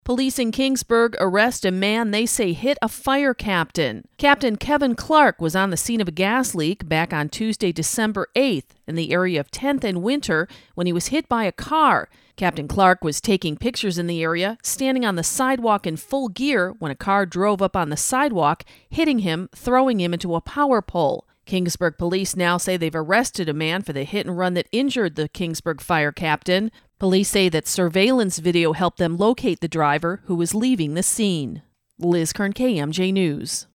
Police in Kingsburg arrest a man they say hit a fire captain. Captain Kevin Clark was on the scene of a gas leak back on Tuesday, December 8th in the area of 10th and Winter when he was hit by a car. Captain Clark was taking pictures in the area, standing on the sidewalk in full gear when a car drove up on the sidewalk, hitting him, throwing him into a power pole. Kingsburg police now say they've arrested a man for the hit and run that injured the Kingsburg fire captain. Police say that surveillance video helped them locate the driver who was leaving the scene. Liz Kern, KMJ News.